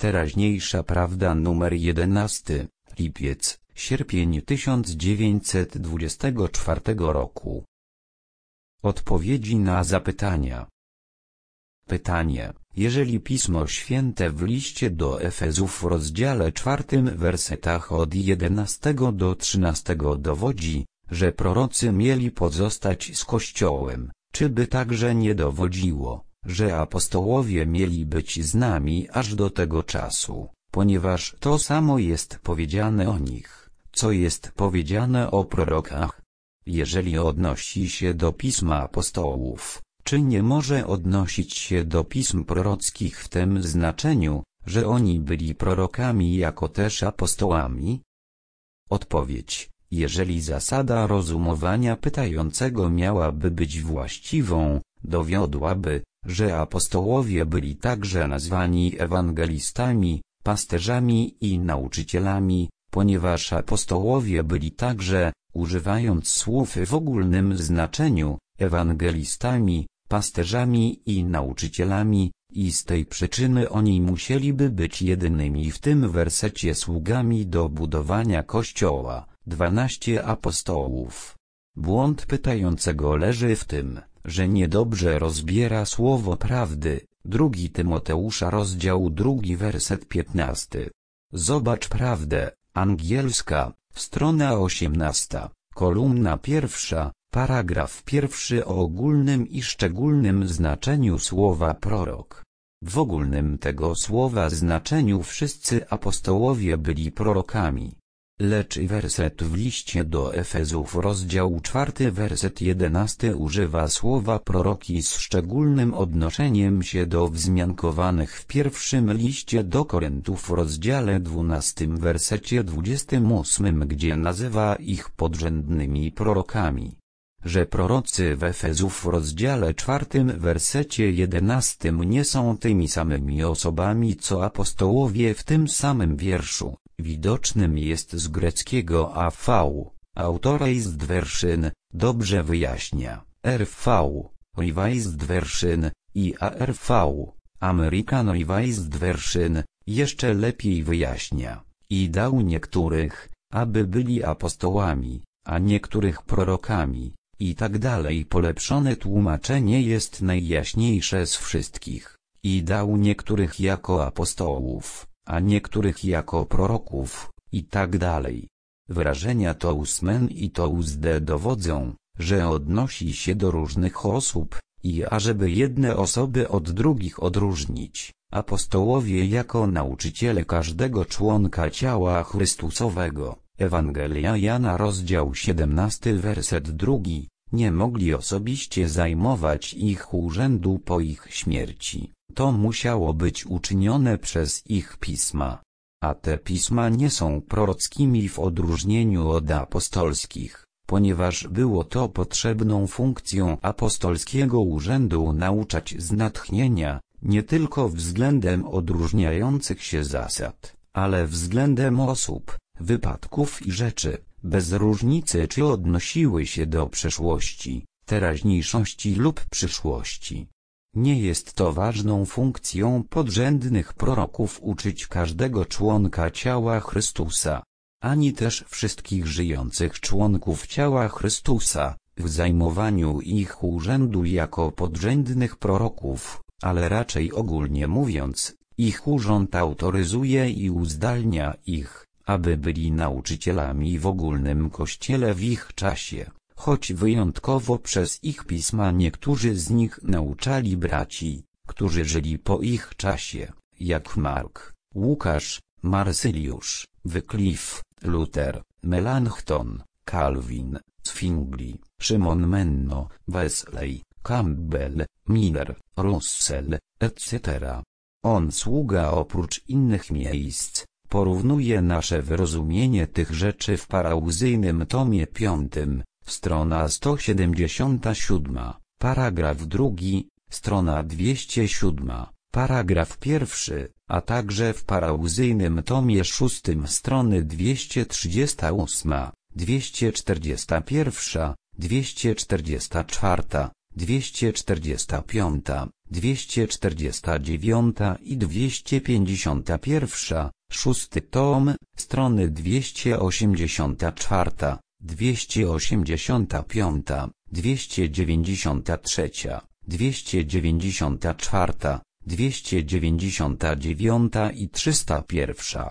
Teraźniejsza prawda numer 11, lipiec, sierpień 1924 roku. Odpowiedzi na zapytania. Pytanie: jeżeli Pismo Święte w liście do Efezów w rozdziale 4 wersetach od 11 do 13 dowodzi, że prorocy mieli pozostać z Kościołem, czy by także nie dowodziło, że apostołowie mieli być z nami aż do tego czasu, ponieważ to samo jest powiedziane o nich, co jest powiedziane o prorokach? Jeżeli odnosi się do pisma apostołów, czy nie może odnosić się do pism prorockich w tym znaczeniu, że oni byli prorokami jako też apostołami? Odpowiedź: jeżeli zasada rozumowania pytającego miałaby być właściwą, dowiodłaby, że apostołowie byli także nazwani ewangelistami, pasterzami i nauczycielami, ponieważ apostołowie byli także, używając słów w ogólnym znaczeniu, ewangelistami, pasterzami i nauczycielami, i z tej przyczyny oni musieliby być jedynymi w tym wersecie sługami do budowania Kościoła. 12 apostołów. Błąd pytającego leży w tym, że niedobrze rozbiera słowo prawdy. 2 Tymoteusza rozdział 2 werset 15. Zobacz prawdę, angielska, strona 18, kolumna 1, paragraf 1 o ogólnym i szczególnym znaczeniu słowa prorok. W ogólnym tego słowa znaczeniu wszyscy apostołowie byli prorokami. Lecz werset w liście do Efezów rozdział 4 werset 11 używa słowa proroki z szczególnym odnoszeniem się do wzmiankowanych w pierwszym liście do Koryntów w rozdziale 12 wersecie 28, gdzie nazywa ich podrzędnymi prorokami. Że prorocy w Efezów w rozdziale 4 wersecie 11 nie są tymi samymi osobami co apostołowie w tym samym wierszu, widocznym jest z greckiego AV, Authorized Version, dobrze wyjaśnia, RV, Revised Version, i ARV, American Revised Version, jeszcze lepiej wyjaśnia, i dał niektórych, aby byli apostołami, a niektórych prorokami, i tak dalej. Polepszone tłumaczenie jest najjaśniejsze z wszystkich. I dał niektórych jako apostołów, a niektórych jako proroków, i tak dalej. Wyrażenia Tousmen i Tousde dowodzą, że odnosi się do różnych osób, i ażeby jedne osoby od drugich odróżnić, apostołowie jako nauczyciele każdego członka ciała Chrystusowego, Ewangelia Jana rozdział 17 werset 2, nie mogli osobiście zajmować ich urzędu po ich śmierci. To musiało być uczynione przez ich pisma. A te pisma nie są prorockimi w odróżnieniu od apostolskich, ponieważ było to potrzebną funkcją apostolskiego urzędu nauczać z natchnienia, nie tylko względem odróżniających się zasad, ale względem osób, wypadków i rzeczy, bez różnicy czy odnosiły się do przeszłości, teraźniejszości lub przyszłości. Nie jest to ważną funkcją podrzędnych proroków uczyć każdego członka ciała Chrystusa, ani też wszystkich żyjących członków ciała Chrystusa, w zajmowaniu ich urzędu jako podrzędnych proroków, ale raczej ogólnie mówiąc, ich urząd autoryzuje i uzdalnia ich, aby byli nauczycielami w ogólnym Kościele w ich czasie. Choć wyjątkowo przez ich pisma niektórzy z nich nauczali braci, którzy żyli po ich czasie, jak Mark, Łukasz, Marsyliusz, Wycliffe, Luther, Melanchthon, Calvin, Zwingli, Szymon Menno, Wesley, Campbell, Miller, Russell, etc. On sługa oprócz innych miejsc porównuje nasze wyrozumienie tych rzeczy w parauzyjnym tomie 5, strona 177, paragraf 2, strona 207, paragraf 1, a także w parauzyjnym tomie 6 strony 238, 241, 244, 245, 249 i 251, 6 tom, strony 284, 285, 293, 294, 299 i 301.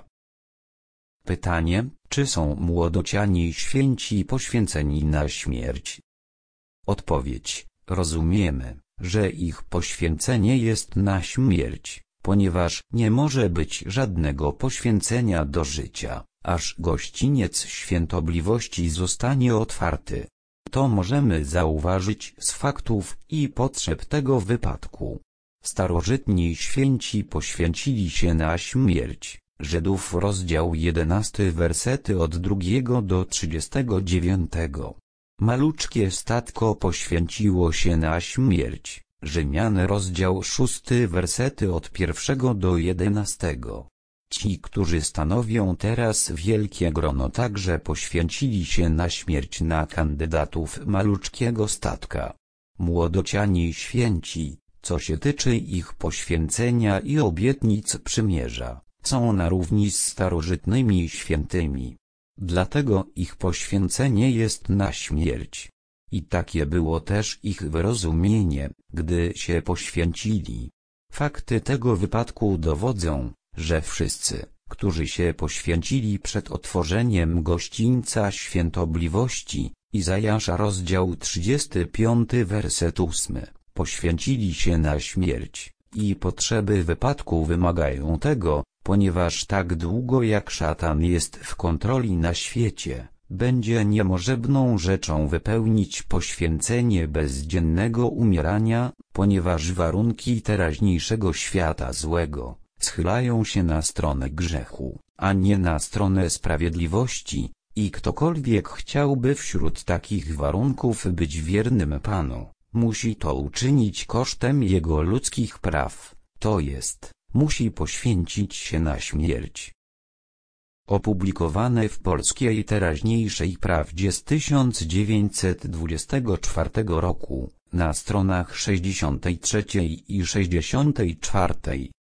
Pytanie, czy są młodociani święci poświęceni na śmierć? Odpowiedź: rozumiemy, że ich poświęcenie jest na śmierć, ponieważ nie może być żadnego poświęcenia do życia, aż gościniec świętobliwości zostanie otwarty. To możemy zauważyć z faktów i potrzeb tego wypadku. Starożytni święci poświęcili się na śmierć. Żydów rozdział 11 wersety od 2 do 39. Maluczkie statko poświęciło się na śmierć. Rzymian rozdział 6 wersety od 1 do 11. Ci, którzy stanowią teraz wielkie grono, także poświęcili się na śmierć na kandydatów maluczkiego statka. Młodociani święci, co się tyczy ich poświęcenia i obietnic przymierza, są na równi z starożytnymi świętymi. Dlatego ich poświęcenie jest na śmierć. I takie było też ich wyrozumienie, gdy się poświęcili. Fakty tego wypadku dowodzą, że wszyscy, którzy się poświęcili przed otworzeniem gościńca świętobliwości, Izajasza rozdział 35 werset 8, poświęcili się na śmierć, i potrzeby wypadku wymagają tego, ponieważ tak długo jak szatan jest w kontroli na świecie, będzie niemożebną rzeczą wypełnić poświęcenie bezdziennego umierania, ponieważ warunki teraźniejszego świata złego schylają się na stronę grzechu, a nie na stronę sprawiedliwości, i ktokolwiek chciałby wśród takich warunków być wiernym Panu, musi to uczynić kosztem jego ludzkich praw, to jest, musi poświęcić się na śmierć. Opublikowane w Polskiej Teraźniejszej Prawdzie z 1924 roku, na stronach 63 i 64.